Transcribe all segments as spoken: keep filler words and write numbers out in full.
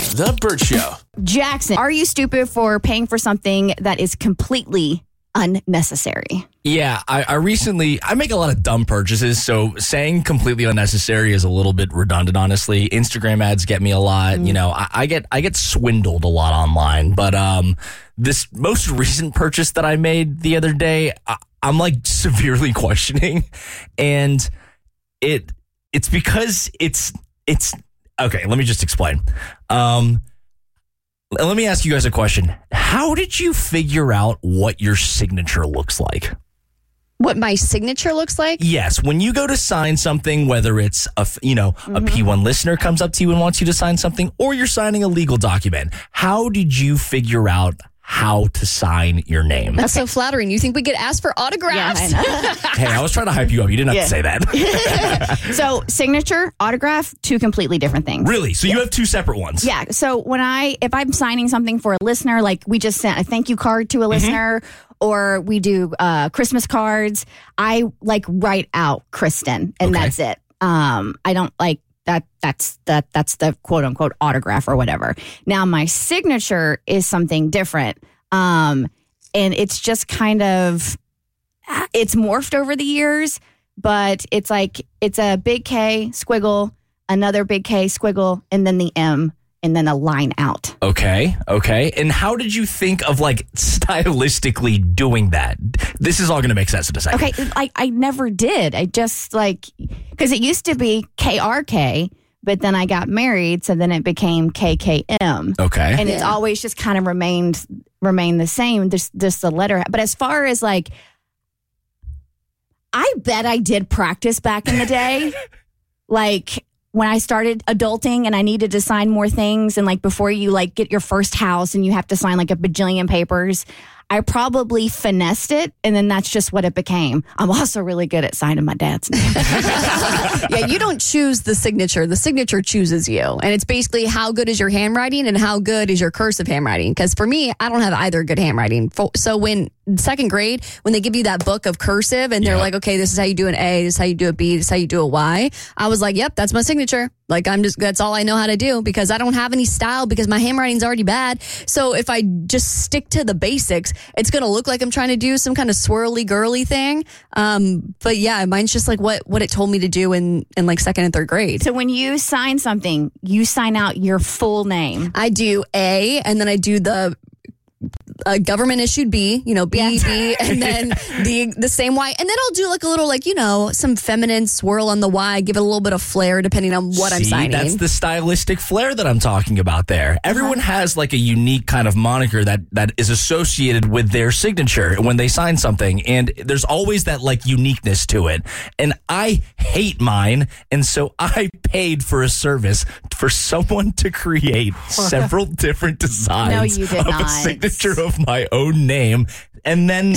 The Burt Show. Jackson, are you stupid for paying for something that is completely unnecessary? Yeah, I, I recently, I make a lot of dumb purchases, so saying completely unnecessary is a little bit redundant, honestly. Instagram ads get me a lot. Mm. You know, I, I get I get swindled a lot online, but um, this most recent purchase that I made the other day, I, I'm like severely questioning, and it it's because it's it's okay. Let me just explain. Um, let me ask you guys a question. How did you figure out what your signature looks like? What my signature looks like? Yes. When you go to sign something, whether it's a, you know, mm-hmm. a P one listener comes up to you and wants you to sign something, or you're signing a legal document, how did you figure out how to sign your name? That's okay. So flattering. You think we get asked for autographs? Yeah, I know. Hey, I was trying to hype you up. You didn't have yeah. to say that. So signature, autograph, two completely different things. Really? So yeah. you have two separate ones? Yeah. So when I, if I'm signing something for a listener, like we just sent a thank you card to a listener, mm-hmm. or we do uh, Christmas cards, I like write out Kristen, and okay. that's it. Um, I don't like that. That's that. That's the quote unquote autograph or whatever. Now my signature is something different, um, and it's just kind of it's morphed over the years. But it's like it's a big K squiggle, another big K squiggle, and then the M. And then a line out. Okay, okay. And how did you think of like stylistically doing that? This is all going to make sense in a second. Okay, I, I never did. I just like, because it used to be K R K, but then I got married, so then it became K K M. Okay. And yeah. it's always just kind of remained remained the same, just, just the letter. But as far as like, I bet I did practice back in the day. Like, when I started adulting and I needed to sign more things, and like before you like get your first house and you have to sign like a bajillion papers, I probably finessed it, and then that's just what it became. I'm also really good at signing my dad's name. Yeah, you don't choose the signature. The signature chooses you. And it's basically how good is your handwriting and how good is your cursive handwriting. Because for me, I don't have either good handwriting. So when second grade, when they give you that book of cursive and they're yeah. like, okay, this is how you do an A, this is how you do a B, this is how you do a Y, I was like, yep, that's my signature. Like, I'm just, that's all I know how to do, because I don't have any style, because my handwriting's already bad. So if I just stick to the basics, it's going to look like I'm trying to do some kind of swirly girly thing. Um, but yeah, mine's just like what, what it told me to do in, in like second and third grade. So when you sign something, you sign out your full name. I do A, and then I do the a government issued B, you know, B, yeah. B, and then the the same Y. And then I'll do like a little, like, you know, some feminine swirl on the Y, give it a little bit of flair depending on what See, I'm signing. That's the stylistic flair that I'm talking about there. Everyone uh-huh. has like a unique kind of moniker that, that is associated with their signature when they sign something. And there's always that like uniqueness to it. And I hate mine. And so I paid for a service for someone to create several different designs no, you did of not. a signature of my own name. And then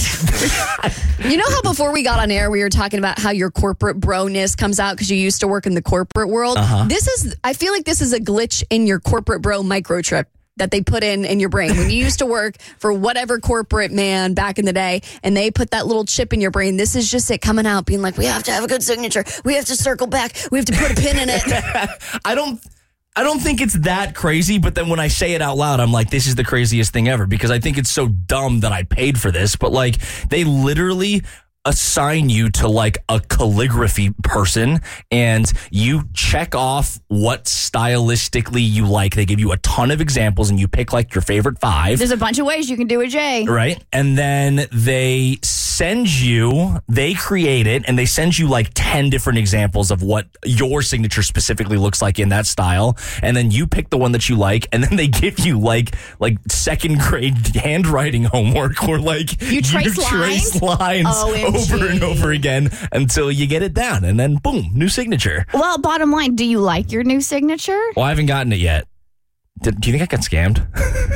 you know how before we got on air we were talking about how your corporate bro-ness comes out because you used to work in the corporate world. Uh-huh. This is I feel like this is a glitch in your corporate bro microchip that they put in in your brain when you used to work for whatever corporate man back in the day, and they put that little chip in your brain. This is just it coming out being like, we have to have a good signature, we have to circle back, we have to put a pin in it. I don't I don't think it's that crazy, but then when I say it out loud, I'm like, this is the craziest thing ever, because I think it's so dumb that I paid for this. But like, they literally assign you to like a calligraphy person, and you check off what stylistically you like. They give you a ton of examples, and you pick like your favorite five. There's a bunch of ways you can do a J. Right. And then they send you, they create it, and they send you like ten different examples of what your signature specifically looks like in that style. And then you pick the one that you like, and then they give you like like second grade handwriting homework, or like you trace you lines, trace lines oh, over and over again until you get it down, and then boom, new signature. Well, bottom line, do you like your new signature? Well, I haven't gotten it yet. Did, do you think I got scammed?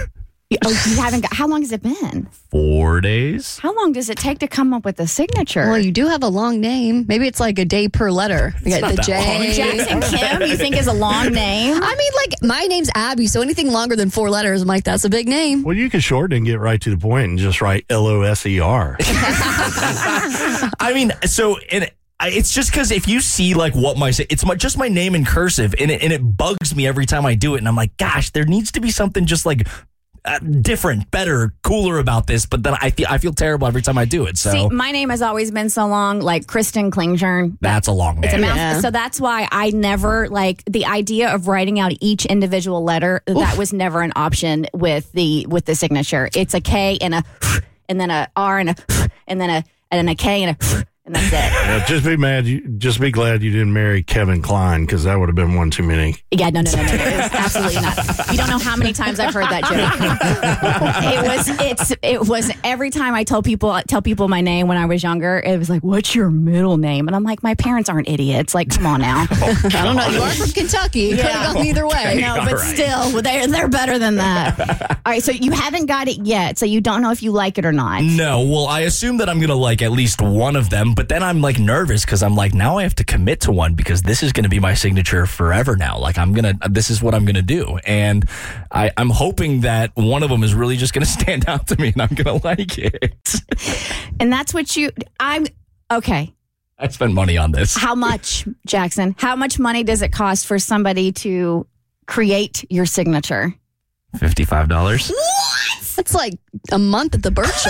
Oh, you haven't got, how long has it been? Four days. How long does it take to come up with a signature? Well, you do have a long name. Maybe it's like a day per letter. You it's got not the that J. long. Jackson Kim, you think is a long name? I mean, like, my name's Abby, so anything longer than four letters, I'm like, that's a big name. Well, you can shorten and get right to the point and just write L O S E R. I mean, so in I, it's just because if you see like what my it's my just my name in cursive, and it, and it bugs me every time I do it, and I'm like, gosh, there needs to be something just like. Uh, different, better, cooler about this, but then I feel I feel terrible every time I do it. So See, my name has always been so long, like Kristen Klingshern. That's a long name. It's a mouth, Yeah. So that's why I never like the idea of writing out each individual letter. Oof. That was never an option with the with the signature. It's a K and a and then a R and a and then a and then a K and a and that's it. Yeah, just be mad. You, just be glad you didn't marry Kevin Klein, because that would have been one too many. Yeah, no, no, no, no, no. It was absolutely not. You don't know how many times I've heard that joke. It was, it's, it was every time I tell people, tell people my name when I was younger. It was like, "What's your middle name?" And I'm like, "My parents aren't idiots. Like, come on now." I don't know. You are from Kentucky. It could have gone either way. No, but right. still, they're they're better than that. All right, so you haven't got it yet, so you don't know if you like it or not. No, well, I assume that I'm going to like at least one of them, but then I'm like nervous because I'm like, now I have to commit to one because this is going to be my signature forever now. Like I'm going to, this is what I'm going to do. And I, I'm hoping that one of them is really just going to stand out to me and I'm going to like it. And that's what you, I'm, okay. I spent money on this. How much, Jackson? How much money does it cost for somebody to create your signature? fifty-five dollars. That's like a month at the Burt Show.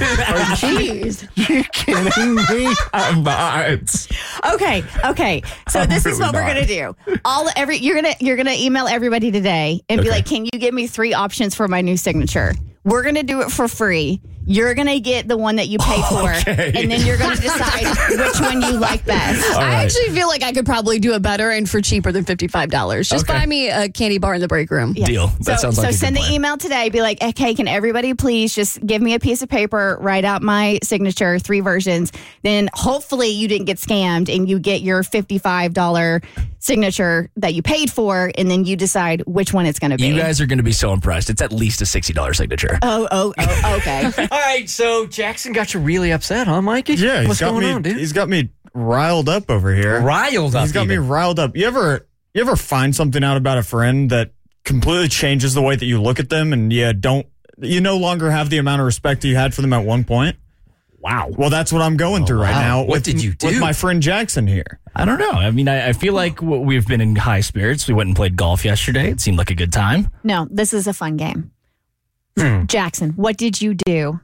Jeez. You kidding me? I'm not. Okay, okay. So I'm this is really what we're not. gonna do. All every you're gonna you're gonna email everybody today and be Okay. like, "Can you give me three options for my new signature?" We're gonna do it for free. You're gonna get the one that you pay for, Okay. and then you're gonna decide which one you like best. All I right. actually feel like I could probably do it better and for cheaper than fifty-five dollars. Just Okay. buy me a candy bar in the break room. Yeah. Deal. That so, sounds like so a good send the plan. email today. Be like, "Okay, can everybody please just give me a piece of paper, write out my signature, three versions." Then hopefully you didn't get scammed and you get your fifty-five dollars signature that you paid for, and then you decide which one it's going to be. You guys are going to be so impressed. It's at least a sixty dollars signature. Oh, oh, oh, okay. All right, so Jackson got you really upset, huh, Mikey? Yeah, he's What's got going me. on, dude? He's got me riled up over here. Riled up. He's got even. me riled up. You ever, you ever find something out about a friend that completely changes the way that you look at them, and you don't, you no longer have the amount of respect that you had for them at one point? Wow. Well, that's what I'm going through right wow. now. What with, did you do? with my friend Jackson here? I don't know. I mean, I, I feel like w- we've been in high spirits. We went and played golf yesterday. It seemed like a good time. No, this is a fun game. Hmm. Jackson, what did you do?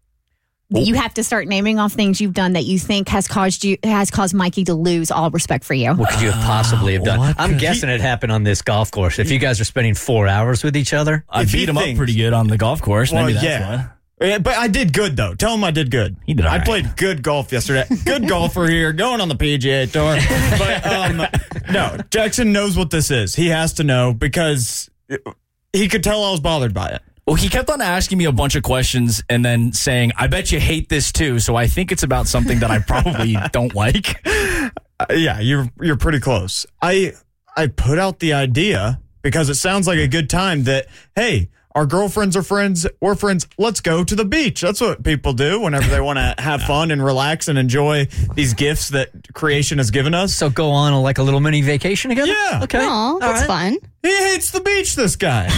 You have to start naming off things you've done that you think has caused you has caused Mikey to lose all respect for you. What could you have possibly have done? what I'm could guessing it happened on this golf course. If you guys are spending four hours with each other, I If he beat him up thinks- pretty good on the golf course. Well, Maybe that's yeah. why. Yeah, but I did good, though. Tell him I did good. He did all I right. played good golf yesterday. Good golfer here, going on the P G A Tour. But um, no, Jackson knows what this is. He has to know because he could tell I was bothered by it. Well, he kept on asking me a bunch of questions and then saying, I bet you hate this too. So I think it's about something that I probably don't like. Uh, yeah, you're you're pretty close. I I put out the idea because it sounds like a good time that, hey, our girlfriends are friends, we're friends, let's go to the beach. That's what people do whenever they want to have fun and relax and enjoy these gifts that creation has given us. so go on a, like a little mini vacation together? Yeah. Okay. Aw, that's fun. He hates the beach, this guy.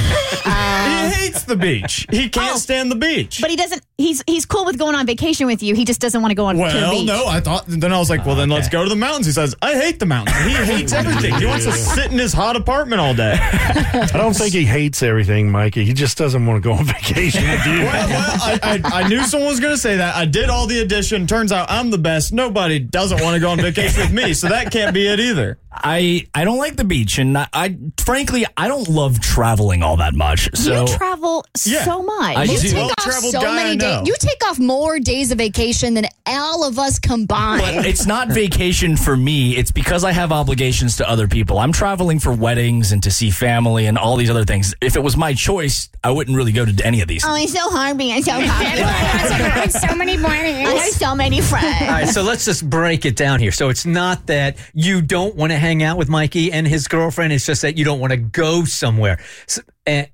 he hates the beach. He can't Oh. stand the beach. But he doesn't. He's he's cool with going on vacation with you. He just doesn't want to go on to the Well, beach. no, I thought, then I was like, well, then let's go to the mountains. He says, I hate the mountains. He hates everything. He wants to sit in his hot apartment all day. I don't think he hates everything, Mikey. He just doesn't want to go on vacation with you. Well, well I, I, I knew someone was going to say that. I did all the addition. Turns out I'm the best. Nobody doesn't want to go on vacation with me, so that can't be it either. I, I don't like the beach. And I, I frankly, I don't love traveling all that much. So you travel Yeah. so much. I You do. take off Well-traveled so guy I many know. days. You take off more days of vacation than all of us combined. it's not vacation for me. It's because I have obligations to other people. I'm traveling for weddings and to see family and all these other things. If it was my choice, I wouldn't really go to any of these. Oh, it's so hard being so popular. I have so many friends. I have so many friends. All right, so let's just break it down here. So it's not that you don't want to hang out with Mikey and his girlfriend. It's just that you don't want to go somewhere. So, and, and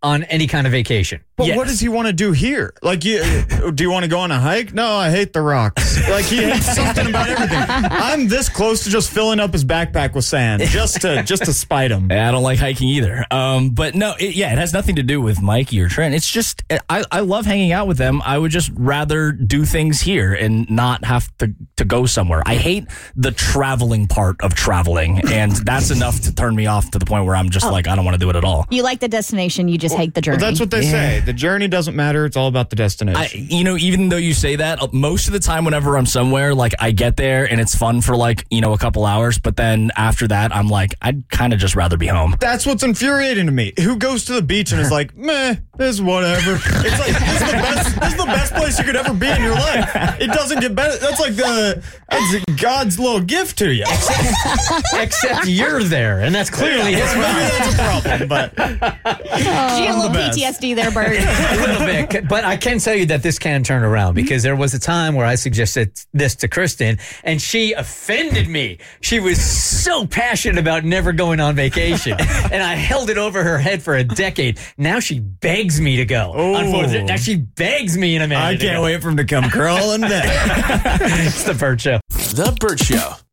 on any kind of vacation. But Yes. what does he want to do here? Like, you, do you want to go on a hike? No, I hate the rocks. Like, he hates something about everything. I'm this close to just filling up his backpack with sand just to just to spite him. Yeah, I don't like hiking either. Um, but no, it, yeah, it has nothing to do with Mikey or Trent. It's just I, I love hanging out with them. I would just rather do things here and not have to, to go somewhere. I hate the traveling part of traveling, and that's enough to turn me off to the point where I'm just Oh. like, I don't want to do it at all. You like the destination, you just hate the journey. Well, that's what they say. The journey doesn't matter. It's all about the destination. I, you know, even though you say that, most of the time, whenever I'm somewhere, like I get there and it's fun for like, you know, a couple hours. But then after that, I'm like, I'd kind of just rather be home. That's what's infuriating to me. Who goes to the beach and is like, meh, this is whatever. It's like, this is the best, this is the best place you could ever be in your life. It doesn't get better. That's like the, that's God's little gift to you. Except you're there, and that's clearly his Maybe mind. that's a problem, but Did you get a little best. P T S D there, Bert? A little bit, but I can tell you that this can turn around because there was a time where I suggested this to Kristen and she offended me. She was so passionate about never going on vacation and I held it over her head for a decade. Now she begs me to go. Oh. Unfortunately, now she begs me in a minute. I can't wait for him to come crawling back. It's the Bert Show. The Bert Show.